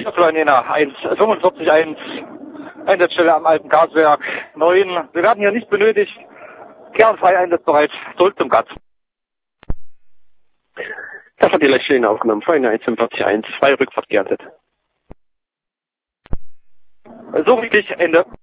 Viertel Jena 1:45:1. Einsatzstelle am alten Gaswerk 9. Wir werden hier nicht benötigt. Kernfrei einsatzbereit. Zurück zum Gas. Das hat die Leitstelle aufgenommen. Freunde 1:45:1. Freie Rückfahrt geerntet. So richtig, Ende.